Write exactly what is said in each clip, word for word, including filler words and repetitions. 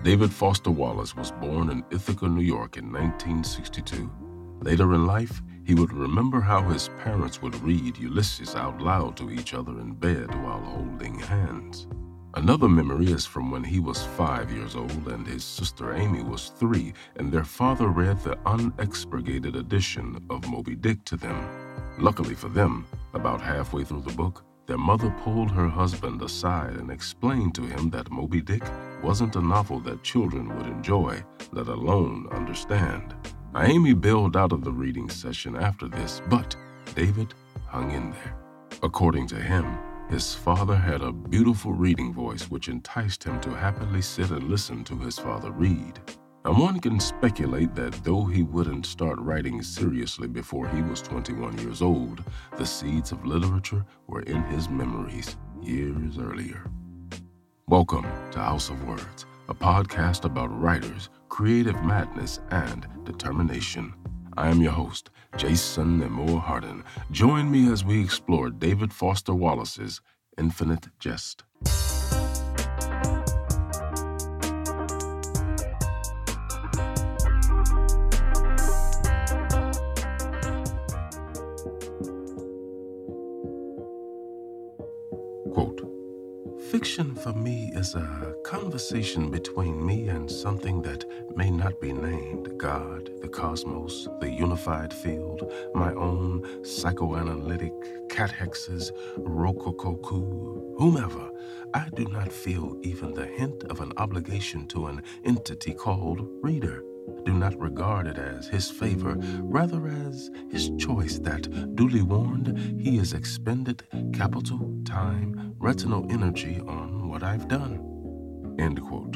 David Foster Wallace was born in Ithaca, New York in nineteen sixty-two. Later in life, he would remember how his parents would read Ulysses out loud to each other in bed while holding hands. Another memory is from when he was five years old and his sister Amy was three, and their father read the unexpurgated edition of Moby Dick to them. Luckily for them, about halfway through the book, their mother pulled her husband aside and explained to him that Moby Dick wasn't a novel that children would enjoy, let alone understand. Now, Amy bailed out of the reading session after this, but David hung in there. According to him, his father had a beautiful reading voice which enticed him to happily sit and listen to his father read. And one can speculate that though he wouldn't start writing seriously before he was twenty-one years old, the seeds of literature were in his memories years earlier. Welcome to House of Words, a podcast about writers, creative madness, and determination. I am your host, Jason Nemore Hardin. Join me as we explore David Foster Wallace's Infinite Jest. Quote, "Fiction for me is a conversation between me and something that may not be named, God, the cosmos, the unified field, my own psychoanalytic catehexes, rocococo, whomever. I do not feel even the hint of an obligation to an entity called reader. Do not regard it as his favor, rather as his choice that, duly warned, he has expended capital, time, retinal energy on what I've done." End quote.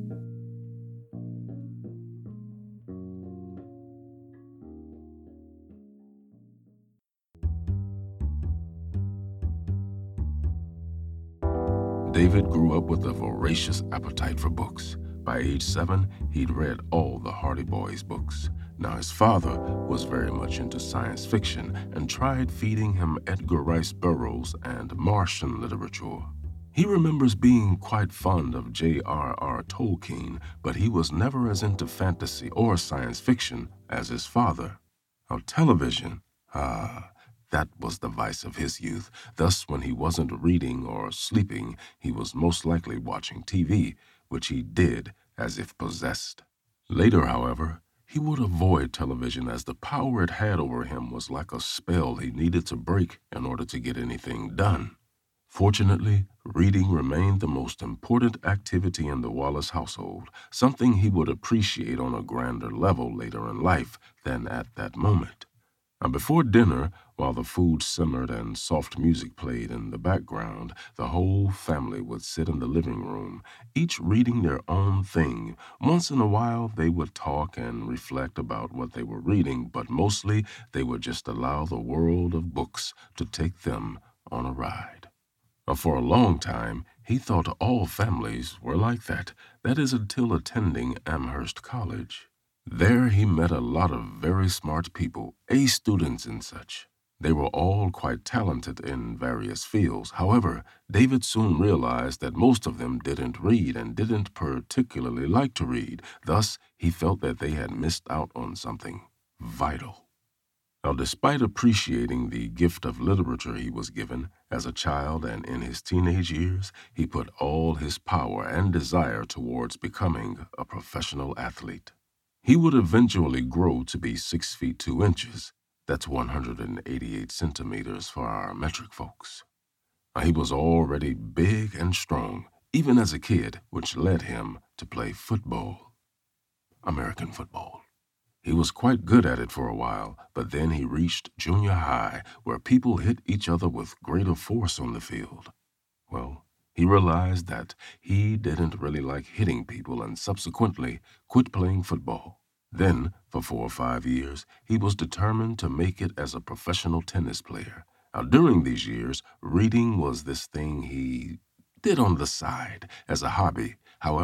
David grew up with a voracious appetite for books. By age seven, he'd read all the Hardy Boys books. Now, his father was very much into science fiction and tried feeding him Edgar Rice Burroughs and Martian literature. He remembers being quite fond of J R R Tolkien, but he was never as into fantasy or science fiction as his father. Now, television, ah, that was the vice of his youth. Thus, when he wasn't reading or sleeping, he was most likely watching T V, which he did as if possessed. Later, however, he would avoid television as the power it had over him was like a spell he needed to break in order to get anything done. Fortunately, reading remained the most important activity in the Wallace household, something he would appreciate on a grander level later in life than at that moment. Now, before dinner, while the food simmered and soft music played in the background, the whole family would sit in the living room, each reading their own thing. Once in a while, they would talk and reflect about what they were reading, but mostly they would just allow the world of books to take them on a ride. Now, for a long time, he thought all families were like that. That is until attending Amherst College. There he met a lot of very smart people, A students and such. They were all quite talented in various fields. However, David soon realized that most of them didn't read and didn't particularly like to read. Thus, he felt that they had missed out on something vital. Now, despite appreciating the gift of literature he was given as a child and in his teenage years, he put all his power and desire towards becoming a professional athlete. He would eventually grow to be six feet two inches. That's one hundred eighty-eight centimeters for our metric folks. Now, he was already big and strong, even as a kid, which led him to play football. American football. He was quite good at it for a while, but then he reached junior high, where people hit each other with greater force on the field. Well, he realized that he didn't really like hitting people and subsequently quit playing football. Then, for four or five years, he was determined to make it as a professional tennis player. Now, during these years, reading was this thing he did on the side as a hobby. However,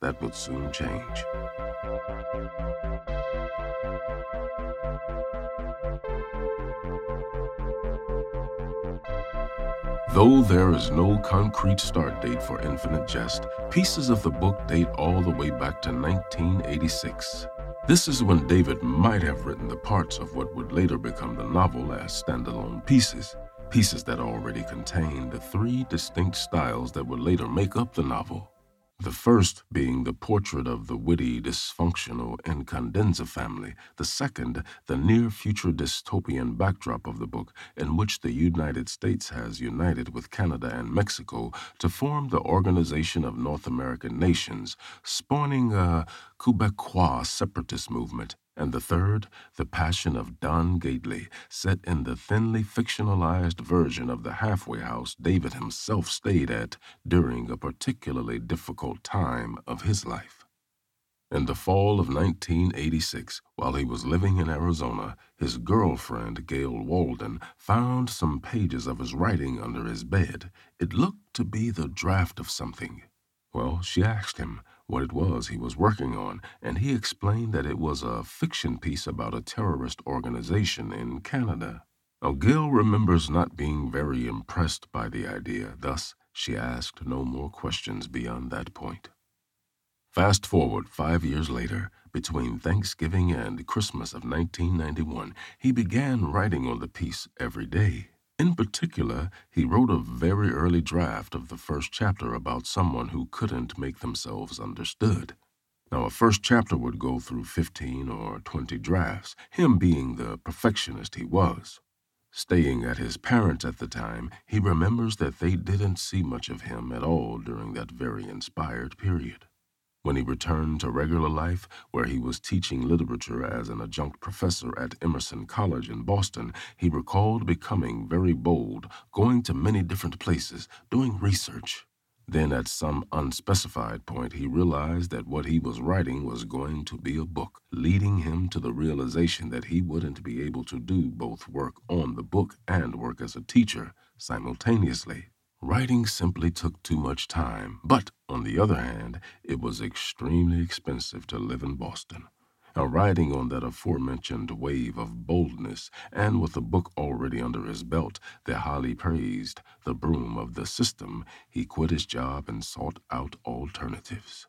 that would soon change. Though there is no concrete start date for Infinite Jest, pieces of the book date all the way back to nineteen eighty-six. This is when David might have written the parts of what would later become the novel as standalone pieces, pieces that already contained the three distinct styles that would later make up the novel. The first being the portrait of the witty, dysfunctional Incandenza family, the second, the near-future dystopian backdrop of the book in which the United States has united with Canada and Mexico to form the Organization of North American Nations, spawning a Quebecois separatist movement, and the third, the passion of Don Gately, set in the thinly fictionalized version of the halfway house David himself stayed at during a particularly difficult time of his life. In the fall of nineteen eighty-six, while he was living in Arizona, his girlfriend, Gail Walden, found some pages of his writing under his bed. It looked to be the draft of something. Well, she asked him what it was he was working on, and he explained that it was a fiction piece about a terrorist organization in Canada. Now, Gail remembers not being very impressed by the idea, thus she asked no more questions beyond that point. Fast forward five years later, between Thanksgiving and Christmas of nineteen ninety-one, he began writing on the piece every day. In particular, he wrote a very early draft of the first chapter about someone who couldn't make themselves understood. Now, a first chapter would go through fifteen or twenty drafts, him being the perfectionist he was. Staying at his parents' at the time, he remembers that they didn't see much of him at all during that very inspired period. When he returned to regular life, where he was teaching literature as an adjunct professor at Emerson College in Boston, he recalled becoming very bold, going to many different places, doing research. Then at some unspecified point, he realized that what he was writing was going to be a book, leading him to the realization that he wouldn't be able to do both work on the book and work as a teacher simultaneously. Writing simply took too much time, but, on the other hand, it was extremely expensive to live in Boston. Now, riding on that aforementioned wave of boldness, and with a book already under his belt, the highly praised The Broom of the System, he quit his job and sought out alternatives.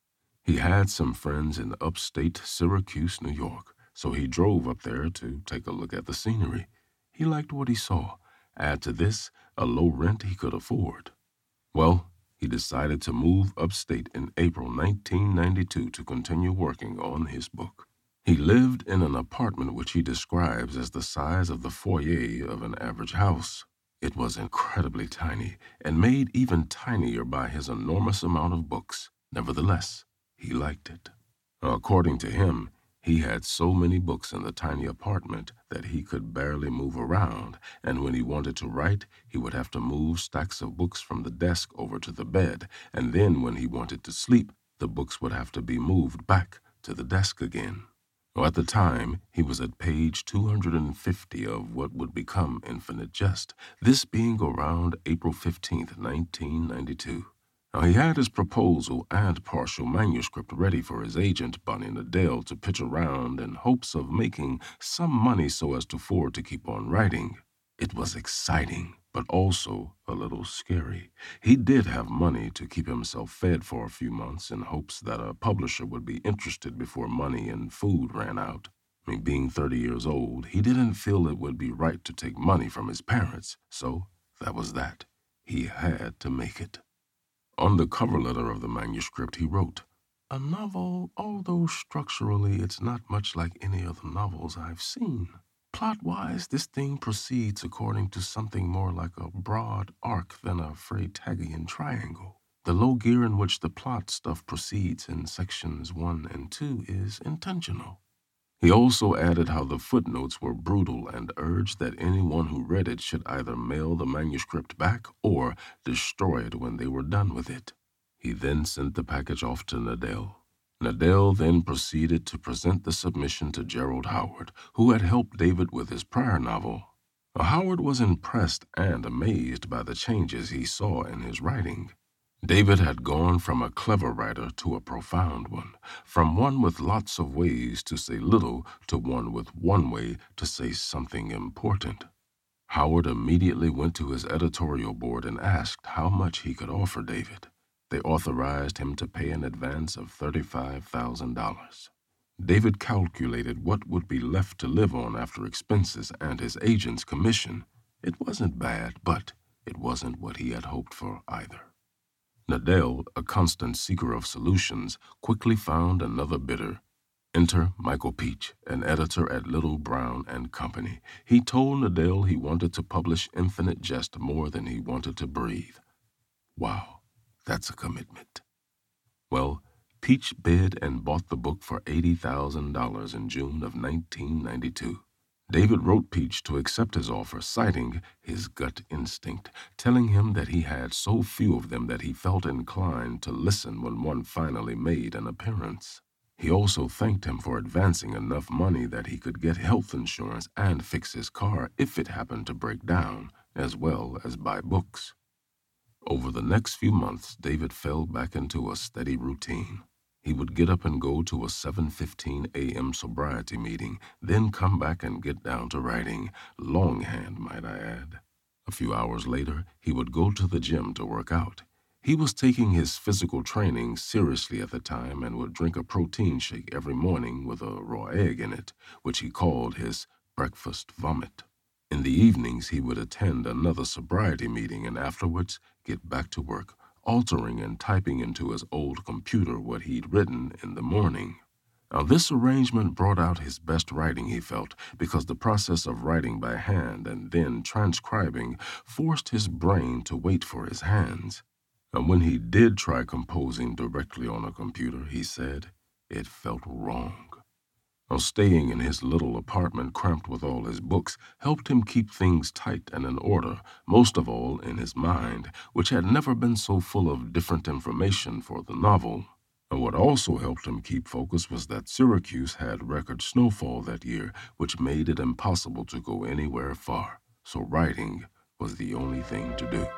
He had some friends in upstate Syracuse, New York, so he drove up there to take a look at the scenery. He liked what he saw. Add to this, a low rent he could afford. Well, he decided to move upstate in April nineteen ninety-two to continue working on his book. He lived in an apartment which he describes as the size of the foyer of an average house. It was incredibly tiny and made even tinier by his enormous amount of books. Nevertheless, he liked it. According to him, he had so many books in the tiny apartment that he could barely move around, and when he wanted to write, he would have to move stacks of books from the desk over to the bed, and then when he wanted to sleep, the books would have to be moved back to the desk again. At the time, he was at page two hundred fifty of what would become Infinite Jest, this being around April fifteenth, nineteen ninety-two. Now, he had his proposal and partial manuscript ready for his agent, Bonnie Nadell, to pitch around in hopes of making some money so as to afford to keep on writing. It was exciting, but also a little scary. He did have money to keep himself fed for a few months in hopes that a publisher would be interested before money and food ran out. I mean, being thirty years old, he didn't feel it would be right to take money from his parents, so that was that. He had to make it. On the cover letter of the manuscript, he wrote, "A novel, although structurally it's not much like any other novels I've seen. Plot-wise, this thing proceeds according to something more like a broad arc than a Freytagian triangle. The low gear in which the plot stuff proceeds in sections one and two is intentional." He also added how the footnotes were brutal and urged that anyone who read it should either mail the manuscript back or destroy it when they were done with it. He then sent the package off to Nadell. Nadell then proceeded to present the submission to Gerald Howard, who had helped David with his prior novel. Howard was impressed and amazed by the changes he saw in his writing. David had gone from a clever writer to a profound one, from one with lots of ways to say little to one with one way to say something important. Howard immediately went to his editorial board and asked how much he could offer David. They authorized him to pay an advance of thirty-five thousand dollars. David calculated what would be left to live on after expenses and his agent's commission. It wasn't bad, but it wasn't what he had hoped for either. Nadell, a constant seeker of solutions, quickly found another bidder. Enter Michael Peach, an editor at Little, Brown and Company. He told Nadell he wanted to publish Infinite Jest more than he wanted to breathe. Wow, that's a commitment. Well, Peach bid and bought the book for eighty thousand dollars in June of nineteen ninety-two. David wrote Peach to accept his offer, citing his gut instinct, telling him that he had so few of them that he felt inclined to listen when one finally made an appearance. He also thanked him for advancing enough money that he could get health insurance and fix his car if it happened to break down, as well as buy books. Over the next few months, David fell back into a steady routine. He would get up and go to a seven fifteen a.m. sobriety meeting, then come back and get down to writing, longhand, might I add. A few hours later, he would go to the gym to work out. He was taking his physical training seriously at the time and would drink a protein shake every morning with a raw egg in it, which he called his breakfast vomit. In the evenings, he would attend another sobriety meeting and afterwards get back to work, altering and typing into his old computer what he'd written in the morning. Now, this arrangement brought out his best writing, he felt, because the process of writing by hand and then transcribing forced his brain to wait for his hands. And when he did try composing directly on a computer, he said, it felt wrong. Now, staying in his little apartment cramped with all his books helped him keep things tight and in order, most of all in his mind, which had never been so full of different information for the novel. And what also helped him keep focus was that Syracuse had record snowfall that year, which made it impossible to go anywhere far. So writing was the only thing to do.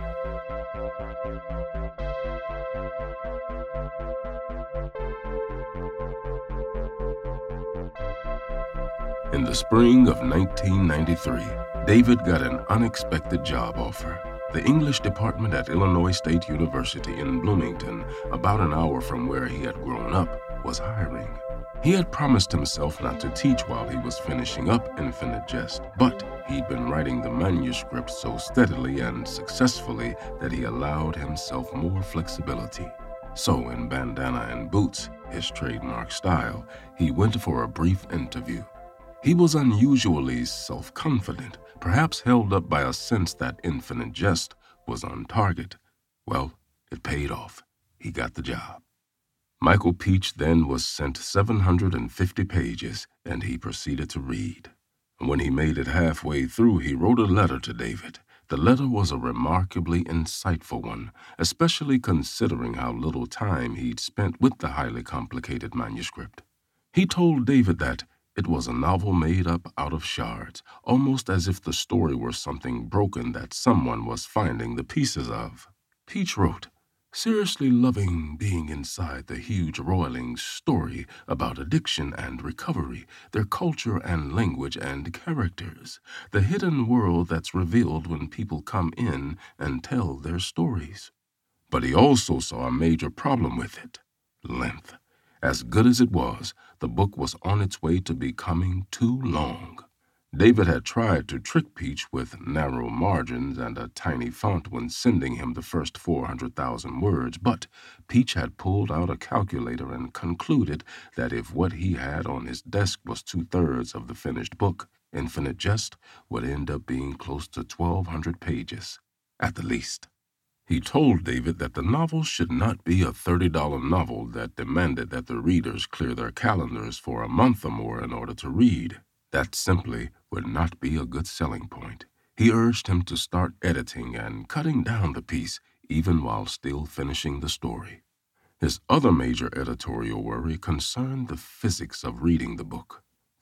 In the spring of nineteen ninety-three, David got an unexpected job offer. The English department at Illinois State University in Bloomington, about an hour from where he had grown up, was hiring. He had promised himself not to teach while he was finishing up Infinite Jest, but he'd been writing the manuscript so steadily and successfully that he allowed himself more flexibility. So, in bandana and boots, his trademark style, he went for a brief interview. He was unusually self-confident, perhaps held up by a sense that Infinite Jest was on target. Well, it paid off. He got the job. Michael Peach then was sent seven hundred fifty pages, and he proceeded to read. When he made it halfway through, he wrote a letter to David. The letter was a remarkably insightful one, especially considering how little time he'd spent with the highly complicated manuscript. He told David that it was a novel made up out of shards, almost as if the story were something broken that someone was finding the pieces of. Peach wrote, seriously loving being inside the huge roiling story about addiction and recovery, their culture and language and characters, the hidden world that's revealed when people come in and tell their stories. But he also saw a major problem with it: length. As good as it was, the book was on its way to becoming too long. David had tried to trick Peach with narrow margins and a tiny font when sending him the first four hundred thousand words, but Peach had pulled out a calculator and concluded that if what he had on his desk was two-thirds of the finished book, Infinite Jest would end up being close to twelve hundred pages, at the least. He told David that the novel should not be a thirty dollar novel that demanded that the readers clear their calendars for a month or more in order to read. That simply would not be a good selling point. He urged him to start editing and cutting down the piece, even while still finishing the story. His other major editorial worry concerned the physics of reading the book.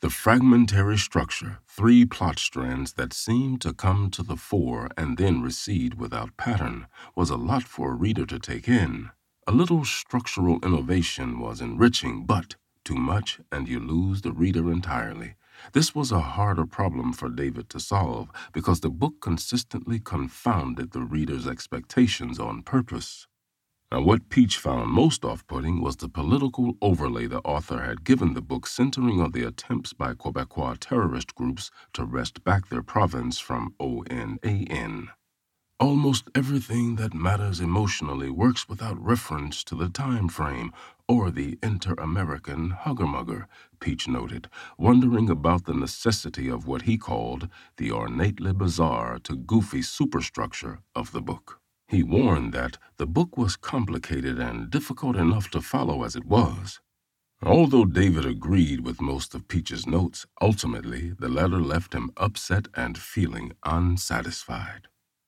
The fragmentary structure, three plot strands that seemed to come to the fore and then recede without pattern, was a lot for a reader to take in. A little structural innovation was enriching, but too much and you lose the reader entirely. This was a harder problem for David to solve because the book consistently confounded the reader's expectations on purpose. Now, what Peach found most off-putting was the political overlay the author had given the book, centering on the attempts by Quebecois terrorist groups to wrest back their province from O N A N. Almost everything that matters emotionally works without reference to the time frame or the inter-American hugger-mugger, Peach noted, wondering about the necessity of what he called the ornately bizarre to goofy superstructure of the book. He warned that the book was complicated and difficult enough to follow as it was. Although David agreed with most of Peach's notes, ultimately the letter left him upset and feeling unsatisfied.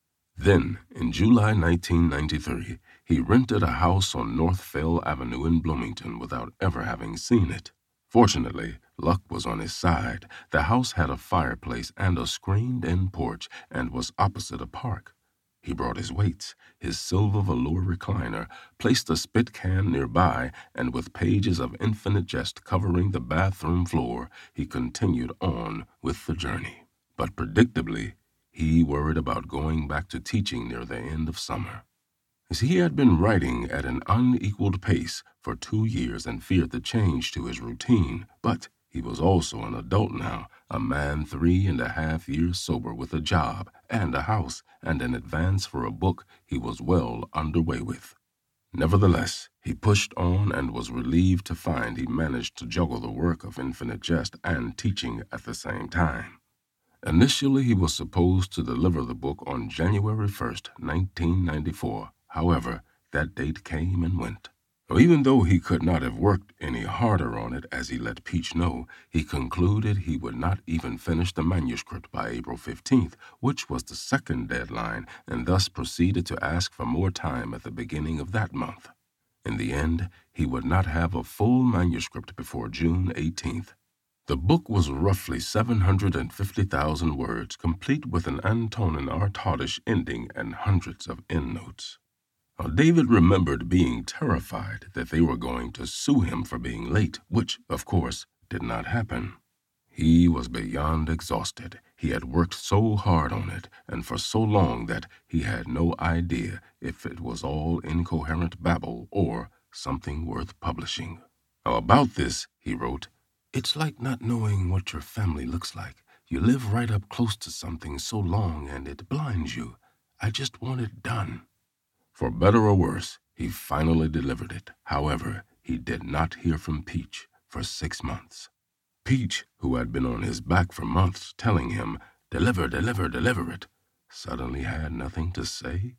Then, in July nineteen ninety-three, he rented a house on North Fell Avenue in Bloomington without ever having seen it. Fortunately, luck was on his side. The house had a fireplace and a screened-in porch and was opposite a park. He brought his weights, his silver velour recliner, placed a spit can nearby, and with pages of Infinite Jest covering the bathroom floor, he continued on with the journey. But predictably, he worried about going back to teaching near the end of summer. As he had been writing at an unequaled pace for two years and feared the change to his routine, but he was also an adult now, a man three and a half years sober with a job and a house and an advance for a book he was well underway with. Nevertheless, he pushed on and was relieved to find he managed to juggle the work of Infinite Jest and teaching at the same time. Initially, he was supposed to deliver the book on January first, nineteen ninety-four. However, that date came and went. Even though he could not have worked any harder on it, as he let Peach know, he concluded he would not even finish the manuscript by April fifteenth, which was the second deadline, and thus proceeded to ask for more time at the beginning of that month. In the end, he would not have a full manuscript before June eighteenth. The book was roughly seven hundred fifty thousand words, complete with an Antonin Artaudis ending and hundreds of endnotes. Now, David remembered being terrified that they were going to sue him for being late, which, of course, did not happen. He was beyond exhausted. He had worked so hard on it and for so long that he had no idea if it was all incoherent babble or something worth publishing. Now, about this, he wrote, "It's like not knowing what your family looks like. You live right up close to something so long and it blinds you. I just want it done." For better or worse, he finally delivered it. However, he did not hear from Peach for six months. Peach, who had been on his back for months telling him, "Deliver, deliver, deliver it," suddenly had nothing to say.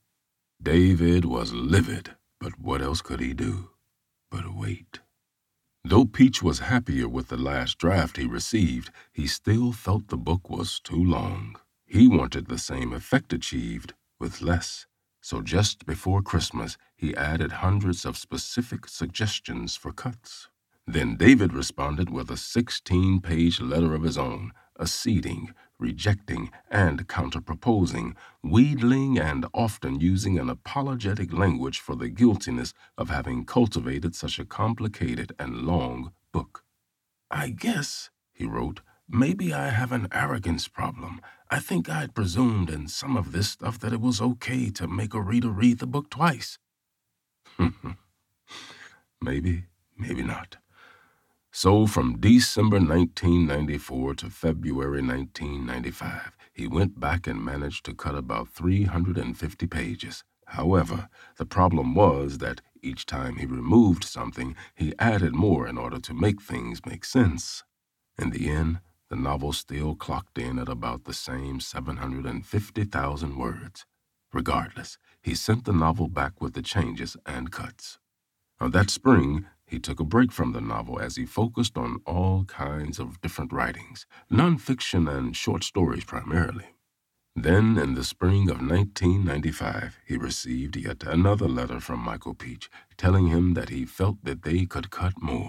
David was livid, but what else could he do but wait? Though Peach was happier with the last draft he received, he still felt the book was too long. He wanted the same effect achieved with less. So just before Christmas, he added hundreds of specific suggestions for cuts. Then David responded with a sixteen-page letter of his own, acceding, rejecting, and counter-proposing, wheedling and often using an apologetic language for the guiltiness of having cultivated such a complicated and long book. "I guess," he wrote, "maybe I have an arrogance problem. I think I'd presumed in some of this stuff that it was okay to make a reader read the book twice." Maybe, maybe not. So from December nineteen ninety-four to February nineteen ninety-five, he went back and managed to cut about three hundred fifty pages. However, the problem was that each time he removed something, he added more in order to make things make sense. In the end, the novel still clocked in at about the same seven hundred fifty thousand words. Regardless, he sent the novel back with the changes and cuts. Now, that spring, he took a break from the novel as he focused on all kinds of different writings, nonfiction and short stories primarily. Then, in the spring of nineteen ninety-five, he received yet another letter from Michael Peach, telling him that he felt that they could cut more.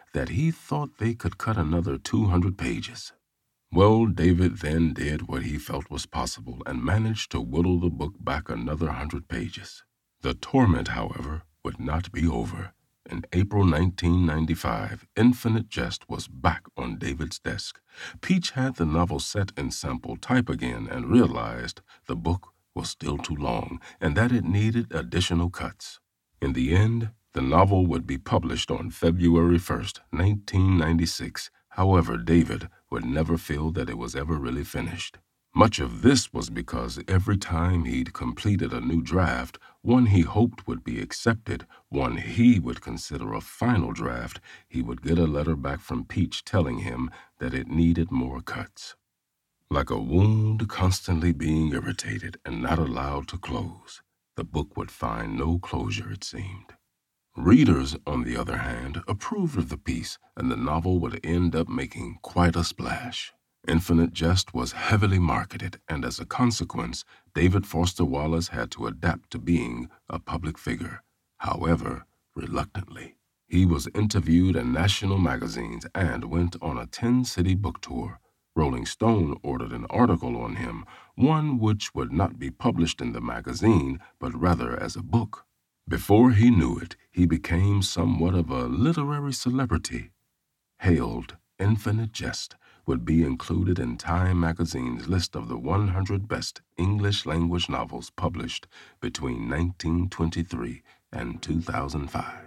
that he thought they could cut another two hundred pages. Well, David then did what he felt was possible and managed to whittle the book back another hundred pages. The torment, however, would not be over. In April nineteen ninety-five, Infinite Jest was back on David's desk. Peach had the novel set in sample type again and realized the book was still too long and that it needed additional cuts. In the end, the novel would be published on February first, nineteen ninety-six. However, David would never feel that it was ever really finished. Much of this was because every time he'd completed a new draft, one he hoped would be accepted, one he would consider a final draft, he would get a letter back from Peach telling him that it needed more cuts. Like a wound constantly being irritated and not allowed to close, the book would find no closure, it seemed. Readers, on the other hand, approved of the piece, and the novel would end up making quite a splash. Infinite Jest was heavily marketed, and as a consequence, David Foster Wallace had to adapt to being a public figure. However, reluctantly. He was interviewed in national magazines and went on a ten-city book tour. Rolling Stone ordered an article on him, one which would not be published in the magazine, but rather as a book. Before he knew it, he became somewhat of a literary celebrity. Hailed Infinite Jest would be included in Time magazine's list of the one hundred best English-language novels published between nineteen twenty-three and two thousand five.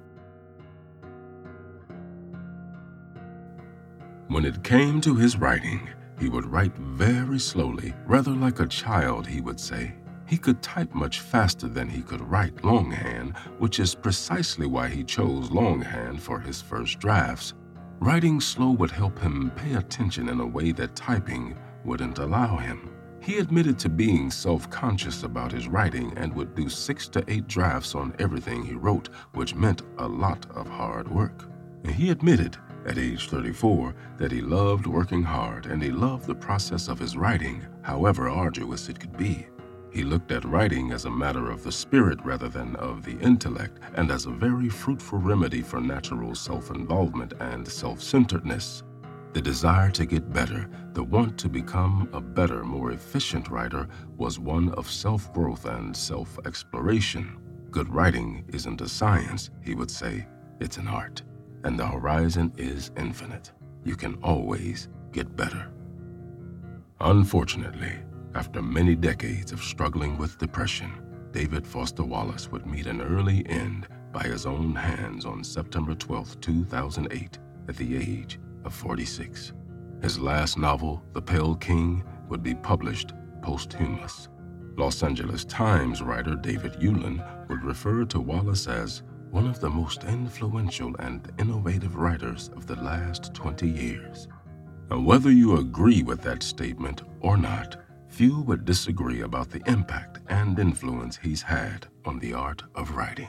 When it came to his writing, he would write very slowly, rather like a child, he would say. He could type much faster than he could write longhand, which is precisely why he chose longhand for his first drafts. Writing slow would help him pay attention in a way that typing wouldn't allow him. He admitted to being self-conscious about his writing and would do six to eight drafts on everything he wrote, which meant a lot of hard work. And he admitted, at age thirty-four, that he loved working hard and he loved the process of his writing, however arduous it could be. He looked at writing as a matter of the spirit rather than of the intellect, and as a very fruitful remedy for natural self-involvement and self-centeredness. The desire to get better, the want to become a better, more efficient writer, was one of self-growth and self-exploration. Good writing isn't a science, he would say, it's an art, and the horizon is infinite. You can always get better. Unfortunately, after many decades of struggling with depression, David Foster Wallace would meet an early end by his own hands on September twelfth, two thousand eight, at the age of forty-six. His last novel, The Pale King, would be published posthumous. Los Angeles Times writer David Ulin would refer to Wallace as one of the most influential and innovative writers of the last twenty years. Now, whether you agree with that statement or not, few would disagree about the impact and influence he's had on the art of writing.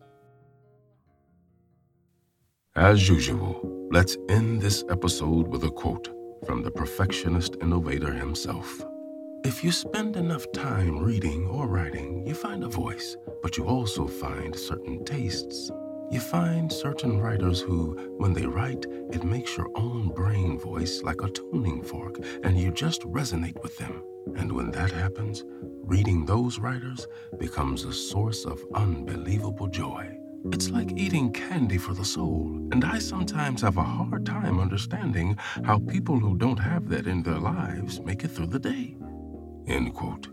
As usual, let's end this episode with a quote from the perfectionist innovator himself. If you spend enough time reading or writing, you find a voice, but you also find certain tastes. You find certain writers who, when they write, it makes your own brain voice like a tuning fork, and you just resonate with them. And when that happens, reading those writers becomes a source of unbelievable joy. It's like eating candy for the soul, and I sometimes have a hard time understanding how people who don't have that in their lives make it through the day. End quote.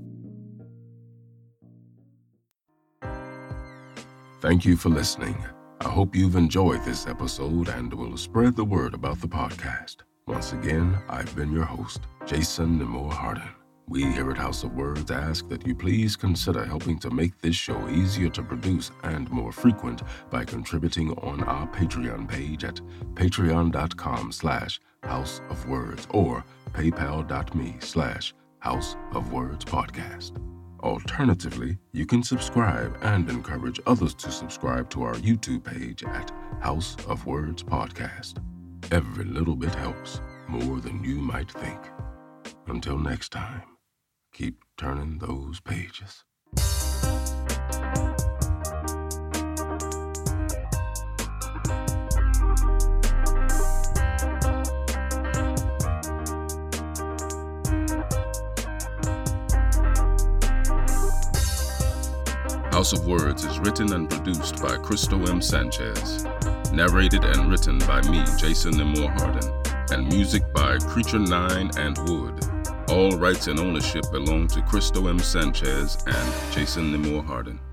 Thank you for listening. I hope you've enjoyed this episode and will spread the word about the podcast. Once again, I've been your host, Jason Nemore Hardin. We here at House of Words ask that you please consider helping to make this show easier to produce and more frequent by contributing on our Patreon page at patreon.com slash House of Words or paypal.me slash House of Words Podcast. Alternatively, you can subscribe and encourage others to subscribe to our YouTube page at House of Words Podcast. Every little bit helps, more than you might think. Until next time, keep turning those pages. House of Words is written and produced by Cristo M. Sanchez. Narrated and written by me, Jason Nemore Hardin. And music by Creature Nine and Wood. All rights and ownership belong to Cristo M. Sanchez and Jason Nemore Hardin.